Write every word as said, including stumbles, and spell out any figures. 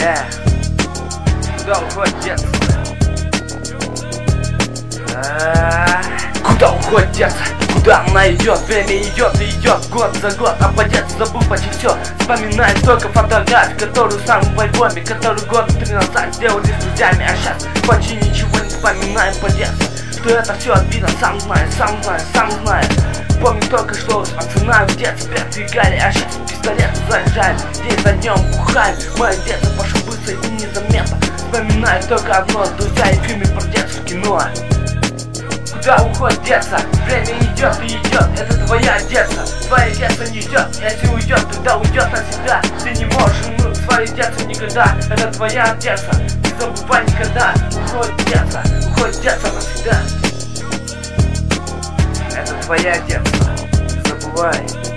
Yeah. Куда уходит детство? А-а-а. Куда уходит детство? Куда она идет? Время идет и идет год за год. А по детству забыл почти все. Вспоминаю только фотографии, которую сам в альбоме, который год три назад сделали с друзьями. А сейчас почти ничего не вспоминаем по детству. Что это все обидно, сам знаю, сам знаю, сам знаю. Помню только, что с пацанами в детстве передвигали, а сейчас пистолет заряжаем, день за днем бухаем. Мое детство пошло быстро и незаметно. Вспоминаю только одно, друзья и фильмы про детство в кино. Куда уходит детство? Время идет и идет, это твоя детство. Твое детство не ждет, если уйдет, тогда уйдет навсегда. Ты не можешь вернуть свое детство никогда. Это твоя детство, не забывай никогда. Уходит детство, уходит детство навсегда. Это твоя детство, не забывай.